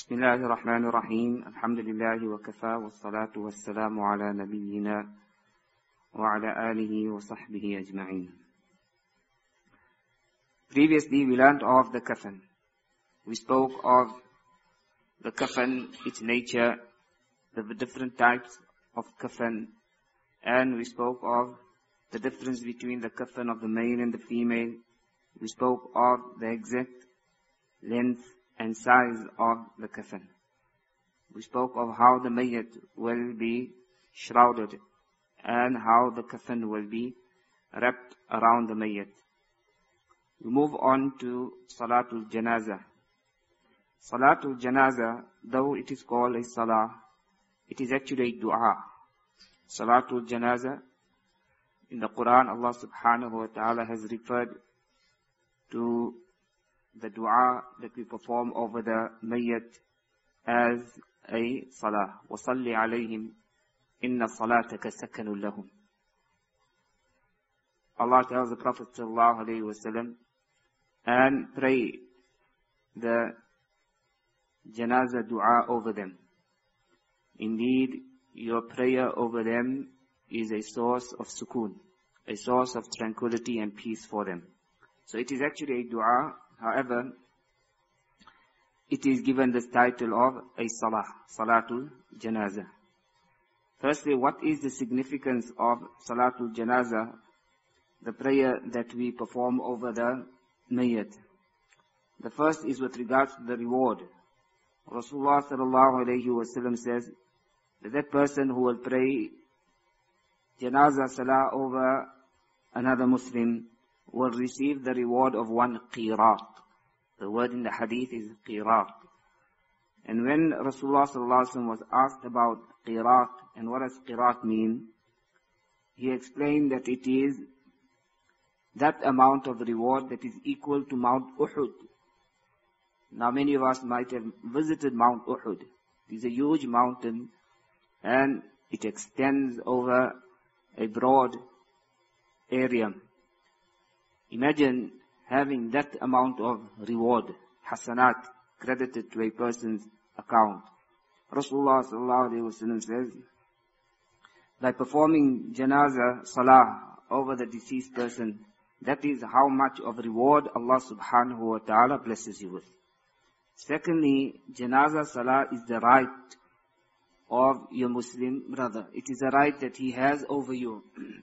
بسم الله الرحمن الرحيم الحمد لله وكفى والصلاة والسلام على نبينا وعلى آله وصحبه أجمعين. Previously we learned of the kafan. We spoke of the kafan, its nature, the different types of kafan, and we spoke of the difference between the kafan of the male and the female. We spoke of the exact length and size of the kafan. We spoke of how the mayyit will be shrouded and how the kafan will be wrapped around the mayyit. We move on to Salatul Janazah. Salatul Janazah, though it is called a salah, it is actually a dua. Salatul Janazah, in the Quran, Allah subhanahu wa ta'ala has referred to the dua that we perform over the mayyit as a salah. وَصَلِّ عَلَيْهِمْ إِنَّ صَلَاتَكَ سَكَنٌ لَهُمْ. Allah tells the Prophet sallallahu alayhi wa sallam, and pray the janazah dua over them. Indeed, your prayer over them is a source of sukoon, a source of tranquility and peace for them. So it is actually a dua. However, it is given this title of a salah, Salatul Janazah. Firstly, what is the significance of Salatul Janazah, the prayer that we perform over the mayyit? The first is with regards to the reward. Rasulullah sallallahu alayhi wa sallam says that person who will pray Janazah Salah over another Muslim will receive the reward of 1 qirat. The word in the hadith is qirat. And when Rasulullah sallallahu alaihi wasallam was asked about qirat and what does qirat mean, he explained that it is that amount of reward that is equal to Mount Uhud. Now many of us might have visited Mount Uhud. It is a huge mountain and it extends over a broad area. Imagine having that amount of reward, hasanat, credited to a person's account. Rasulullah sallallahu alaihi wasallam says, by performing janazah salah over the deceased person, that is how much of reward Allah subhanahu wa ta'ala blesses you with. Secondly, janazah salah is the right of your Muslim brother. It is a right that he has over you.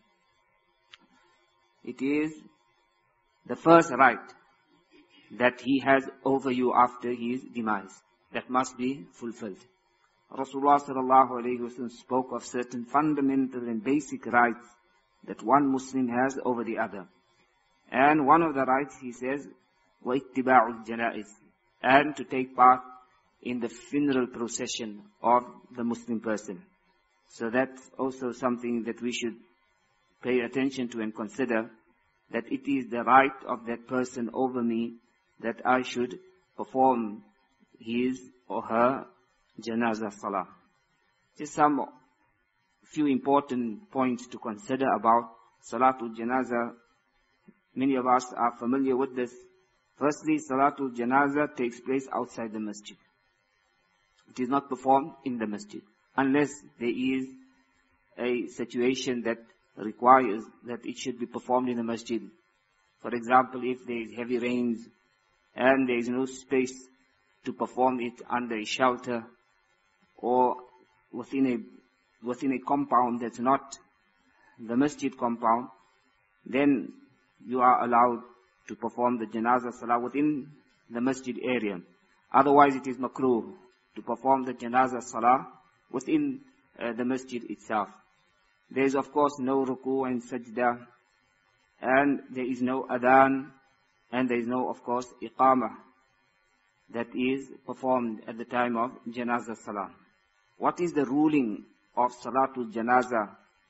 It is the first right that he has over you after his demise. That must be fulfilled. Rasulullah sallallahu alayhi wa sallam spoke of certain fundamental and basic rights that one Muslim has over the other. And one of the rights, he says, وَإِتِّبَاعُ الْجَنَائِزِ, and to take part in the funeral procession of the Muslim person. So that's also something that we should pay attention to and consider, that it is the right of that person over me that I should perform his or her janazah salah. Just some few important points to consider about Salatul Janazah. Many of us are familiar with this. Firstly, Salatul Janazah takes place outside the masjid. It is not performed in the masjid, unless there is a situation that requires that it should be performed in the masjid. For example, if there is heavy rains and there is no space to perform it under a shelter or within a compound that's not the masjid compound, then you are allowed to perform the janazah salah within the masjid area. Otherwise, it is makruh to perform the janazah salah within the masjid itself. There is of course no ruku and sajda, and there is no adhan, and there is no of course iqamah that is performed at the time of janazah salah. What is the ruling of Salatul Janazah?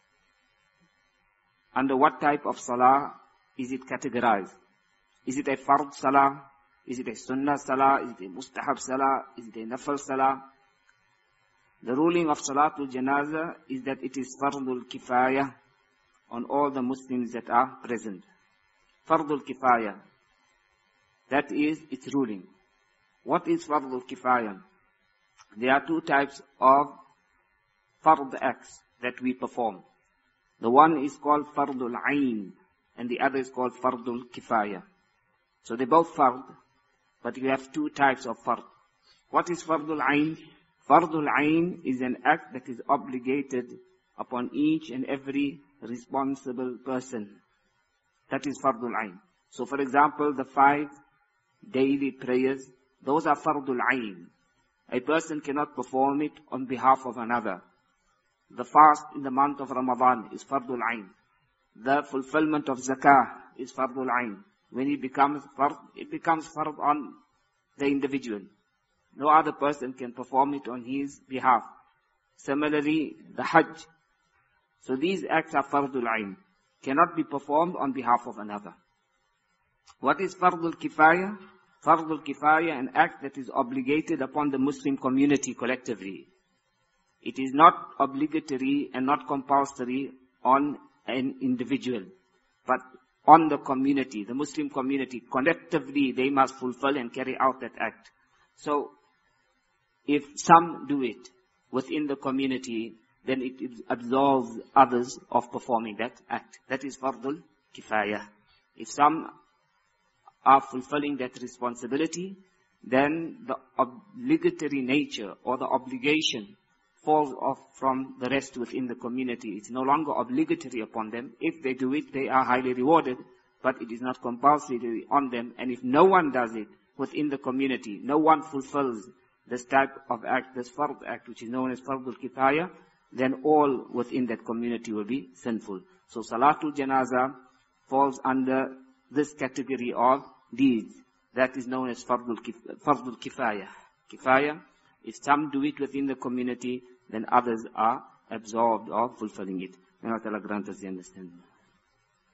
Under what type of salah is it categorized? Is it a fard salah? Is it a sunnah salah? Is it a mustahab salah? Is it a nafal salah? The ruling of Salatul Janazah is that it is fardul kifayah on all the Muslims that are present. Fardul kifayah. That is its ruling. What is fardul kifayah? There are two types of fard acts that we perform. The one is called fardul ayn, and the other is called fardul kifaya. So they're both fard, but you have two types of fard. What is fardul ayn? Fardul ayn is an act that is obligated upon each and every responsible person. That is fardul ayn. So for example, the 5 daily prayers, those are fardul ayn. A person cannot perform it on behalf of another. The fast in the month of Ramadan is fardul ayn. The fulfillment of zakah is fardul ayn. When it becomes fard on the individual. No other person can perform it on his behalf. Similarly, the hajj. So these acts are fardul ayn. Cannot be performed on behalf of another. What is fardul kifaya? Fardul kifaya, an act that is obligated upon the Muslim community collectively. It is not obligatory and not compulsory on an individual, but on the community, the Muslim community. Collectively, they must fulfill and carry out that act. So, if some do it within the community, then it absolves others of performing that act. That is fardul kifaya. If some are fulfilling that responsibility, then the obligatory nature or the obligation falls off from the rest within the community. It's no longer obligatory upon them. If they do it, they are highly rewarded, but it is not compulsory on them. And if no one does it within the community, no one fulfills this type of act, this fard act, which is known as fardul kifaya, then all within that community will be sinful. So Salatul Janazah falls under this category of deeds. That is known as fardul kifaya. Kifaya, if some do it within the community, then others are absolved of fulfilling it. May Allah grant us the understanding.